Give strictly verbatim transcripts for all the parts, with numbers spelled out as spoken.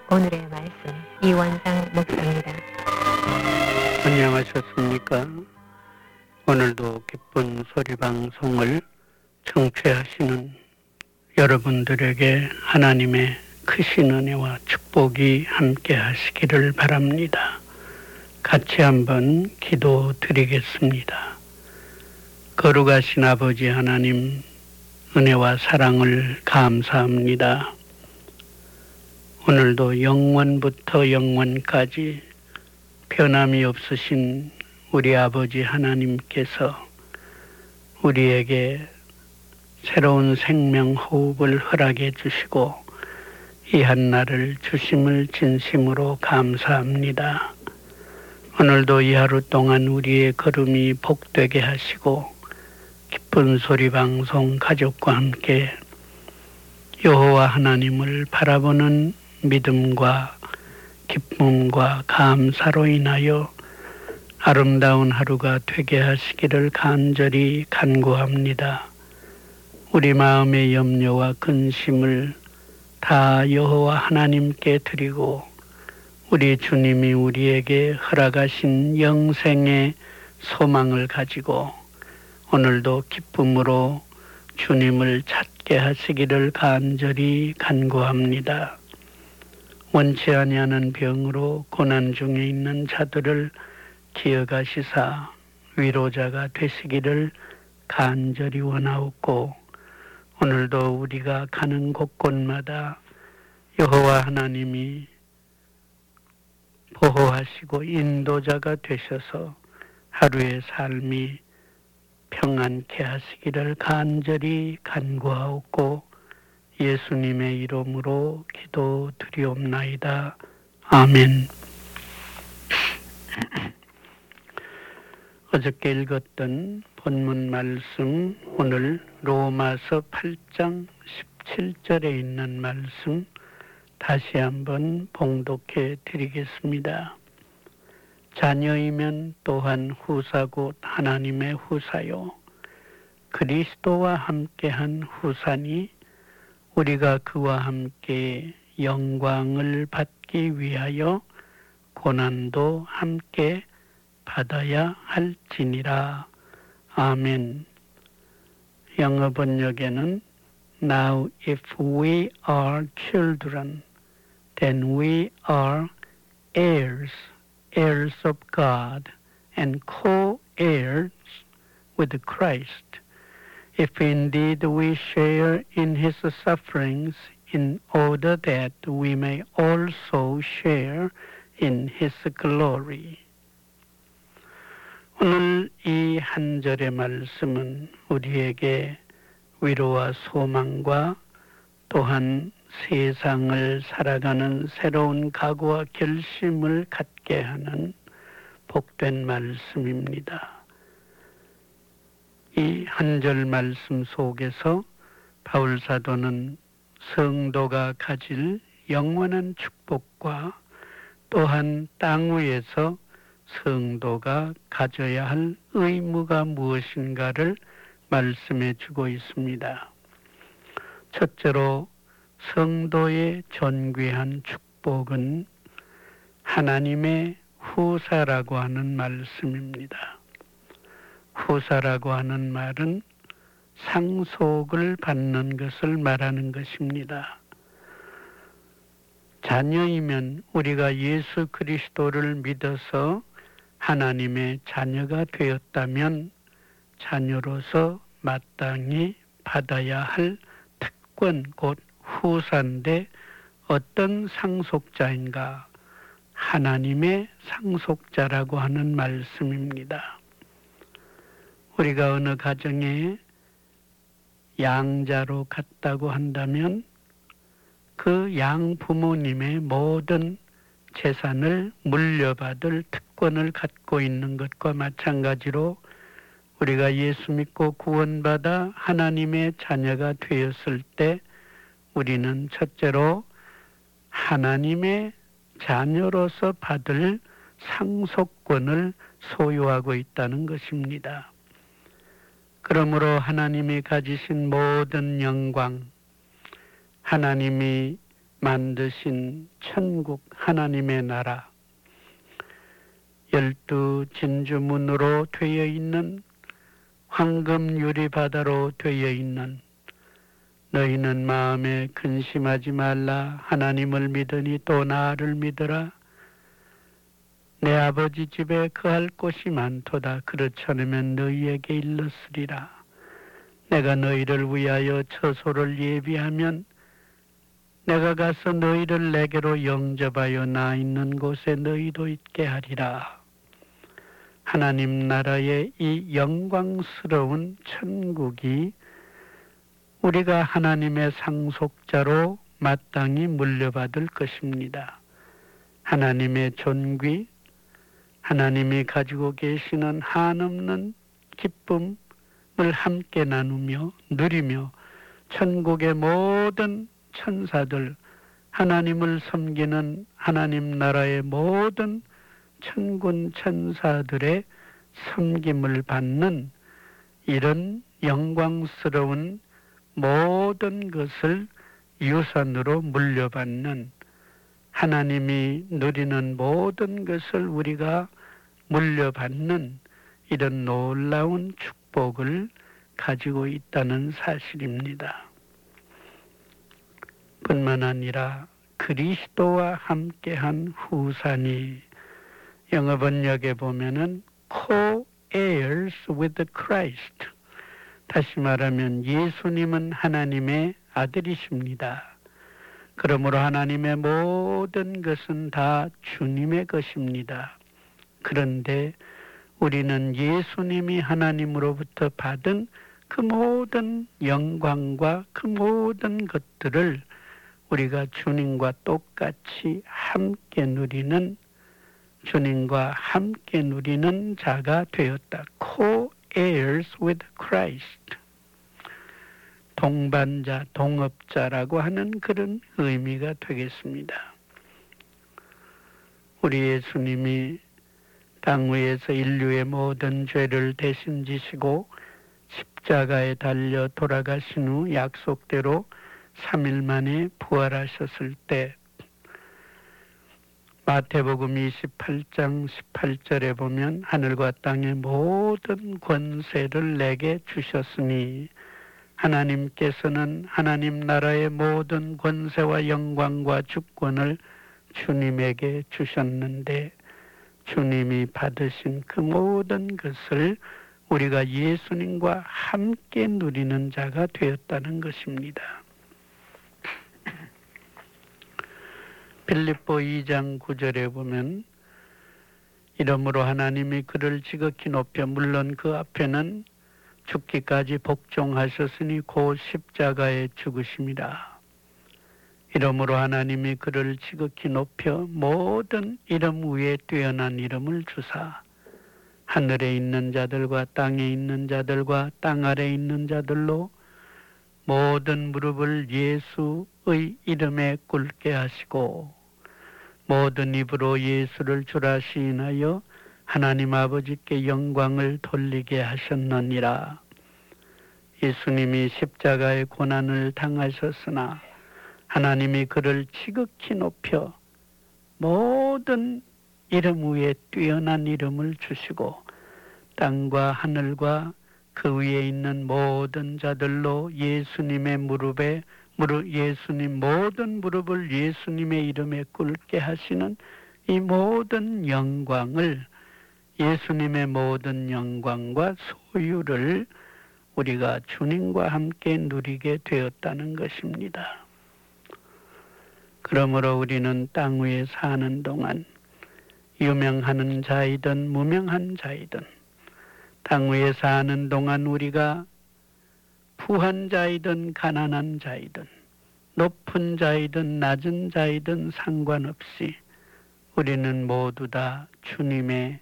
오늘의 말씀 이원상 목사입니다. 안녕하셨습니까? 오늘도 기쁜 소리 방송을 청취하시는 여러분들에게 하나님의 크신 은혜와 축복이 함께 하시기를 바랍니다. 같이 한번 기도 드리겠습니다. 거룩하신 아버지 하나님, 은혜와 사랑을 감사합니다. 오늘도 영원부터 영원까지 변함이 없으신 우리 아버지 하나님께서 우리에게 새로운 생명 호흡을 허락해 주시고 이 한날을 주심을 진심으로 감사합니다. 오늘도 이 하루 동안 우리의 걸음이 복되게 하시고 기쁜 소리 방송 가족과 함께 여호와 하나님을 바라보는 믿음과 기쁨과 감사로 인하여 아름다운 하루가 되게 하시기를 간절히 간구합니다. 우리 마음의 염려와 근심을 다 여호와 하나님께 드리고 우리 주님이 우리에게 허락하신 영생의 소망을 가지고 오늘도 기쁨으로 주님을 찾게 하시기를 간절히 간구합니다. 원치 아니하는 병으로 고난 중에 있는 자들을 기억하시사 위로자가 되시기를 간절히 원하옵고 오늘도 우리가 가는 곳곳마다 여호와 하나님이 보호하시고 인도자가 되셔서 하루의 삶이 평안케 하시기를 간절히 간구하옵고 예수님의 이름으로 기도드리옵나이다. 아멘. 어저께 읽었던 본문 말씀, 오늘 로마서 팔 장 십칠 절에 있는 말씀 다시 한번 봉독해 드리겠습니다. 자녀이면 또한 후사 곧 하나님의 후사요 그리스도와 함께한 후사니 우리가 그와 함께 영광을 받기 위하여 고난도 함께 받아야 할지니라. 아멘. 영어 번역에는 Now if we are children, then we are heirs, heirs of God, and co-heirs with Christ. If indeed we share in his sufferings, in order that we may also share in his glory. 오늘 이 한 절의 말씀은 우리에게 위로와 소망과 또한 세상을 살아가는 새로운 각오와 결심을 갖게 하는 복된 말씀입니다. 이 한 절 말씀 속에서 바울 사도는 성도가 가질 영원한 축복과 또한 땅 위에서 성도가 가져야 할 의무가 무엇인가를 말씀해 주고 있습니다. 첫째로 성도의 존귀한 축복은 하나님의 후사라고 하는 말씀입니다. 후사라고 하는 말은 상속을 받는 것을 말하는 것입니다. 자녀이면 우리가 예수 그리스도를 믿어서 하나님의 자녀가 되었다면 자녀로서 마땅히 받아야 할 특권 곧 후사인데 어떤 상속자인가? 하나님의 상속자라고 하는 말씀입니다. 우리가 어느 가정에 양자로 갔다고 한다면 그 양 부모님의 모든 재산을 물려받을 특권을 갖고 있는 것과 마찬가지로 우리가 예수 믿고 구원받아 하나님의 자녀가 되었을 때 우리는 첫째로 하나님의 자녀로서 받을 상속권을 소유하고 있다는 것입니다. 그러므로 하나님이 가지신 모든 영광, 하나님이 만드신 천국 하나님의 나라, 열두 진주문으로 되어 있는 황금 유리바다로 되어 있는 너희는 마음에 근심하지 말라. 하나님을 믿으니 또 나를 믿으라. 내 아버지 집에 거할 곳이 많도다. 그렇지 않으면 너희에게 일렀으리라. 내가 너희를 위하여 처소를 예비하면 내가 가서 너희를 내게로 영접하여 나 있는 곳에 너희도 있게 하리라. 하나님 나라의 이 영광스러운 천국이 우리가 하나님의 상속자로 마땅히 물려받을 것입니다. 하나님의 존귀, 하나님이 가지고 계시는 한없는 기쁨을 함께 나누며 누리며 천국의 모든 천사들, 하나님을 섬기는 하나님 나라의 모든 천군 천사들의 섬김을 받는 이런 영광스러운 모든 것을 유산으로 물려받는, 하나님이 누리는 모든 것을 우리가 물려받는 이런 놀라운 축복을 가지고 있다는 사실입니다. 뿐만 아니라 그리스도와 함께한 후사니, 영어 번역에 보면은 co-heirs with Christ, 다시 말하면 예수님은 하나님의 아들이십니다. 그러므로 하나님의 모든 것은 다 주님의 것입니다. 그런데 우리는 예수님이 하나님으로부터 받은 그 모든 영광과 그 모든 것들을 우리가 주님과 똑같이 함께 누리는, 주님과 함께 누리는 자가 되었다. Co-heirs with Christ. 동반자, 동업자라고 하는 그런 의미가 되겠습니다. 우리 예수님이 땅 위에서 인류의 모든 죄를 대신 지시고 십자가에 달려 돌아가신 후 약속대로 삼 일 만에 부활하셨을 때 마태복음 이십팔 장 십팔 절에 보면 하늘과 땅의 모든 권세를 내게 주셨으니, 하나님께서는 하나님 나라의 모든 권세와 영광과 주권을 주님에게 주셨는데 주님이 받으신 그 모든 것을 우리가 예수님과 함께 누리는 자가 되었다는 것입니다. 빌립보 이 장 구 절에 보면 이러므로 하나님이 그를 지극히 높여, 물론 그 앞에는 죽기까지 복종하셨으니 곧 십자가에 죽으심이라. 이러므로 하나님이 그를 지극히 높여 모든 이름 위에 뛰어난 이름을 주사 하늘에 있는 자들과 땅에 있는 자들과 땅 아래에 있는 자들로 모든 무릎을 예수의 이름에 꿇게 하시고 모든 입으로 예수를 주라 시인하여 하나님 아버지께 영광을 돌리게 하셨느니라. 예수님이 십자가의 고난을 당하셨으나 하나님이 그를 지극히 높여 모든 이름 위에 뛰어난 이름을 주시고 땅과 하늘과 그 위에 있는 모든 자들로 예수님의 무릎에 무릎 예수님 모든 무릎을 예수님의 이름에 꿇게 하시는 이 모든 영광을, 예수님의 모든 영광과 소유를 우리가 주님과 함께 누리게 되었다는 것입니다. 그러므로 우리는 땅 위에 사는 동안 유명한 자이든 무명한 자이든 땅 위에 사는 동안 우리가 부한 자이든 가난한 자이든 높은 자이든 낮은 자이든 상관없이 우리는 모두 다 주님의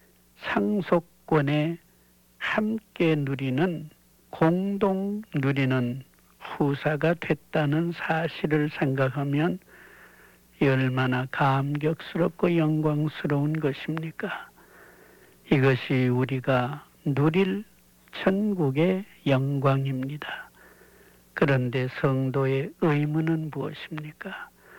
상속권에 함께 누리는, 공동 누리는 후사가 됐다는 사실을 생각하면 얼마나 감격스럽고 영광스러운 것입니까? 이것이 우리가 누릴 천국의 영광입니다. 그런데 성도의 의무는 무엇입니까?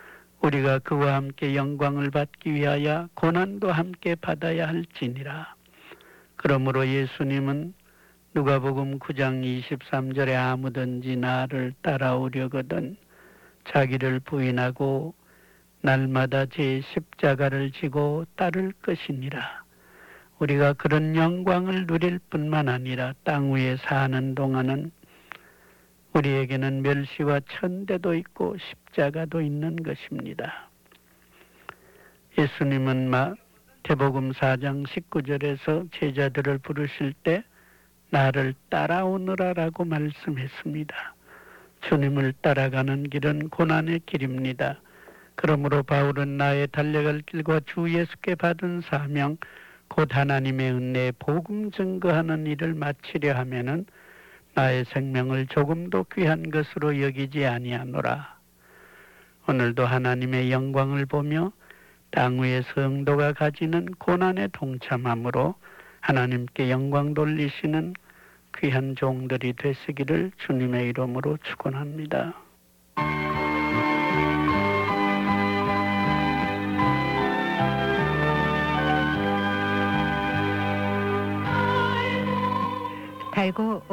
우리가 그와 함께 영광을 받기 위하여 고난도 함께 받아야 할지니라. 그러므로 예수님은 누가복음 구 장 이십삼 절에 아무든지 나를 따라오려거든 자기를 부인하고 날마다 제 십자가를 지고 따를 것이니라. 우리가 그런 영광을 누릴 뿐만 아니라 땅 위에 사는 동안은 우리에게는 멸시와 천대도 있고 십자가도 있는 것입니다. 예수님은 마태복음 사 장 십구 절에서 제자들을 부르실 때 나를 따라오너라라고 말씀했습니다. 주님을 따라가는 길은 고난의 길입니다. 그러므로 바울은 나의 달려갈 길과 주 예수께 받은 사명 곧 하나님의 은혜에 복음 증거하는 일을 마치려 하면은 나의 생명을 조금도 귀한 것으로 여기지 아니하노라. 오늘도 하나님의 영광을 보며 땅 위의 성도가 가지는 고난에 동참함으로 하나님께 영광 돌리시는 귀한 종들이 되시기를 주님의 이름으로 축원합니다. 달고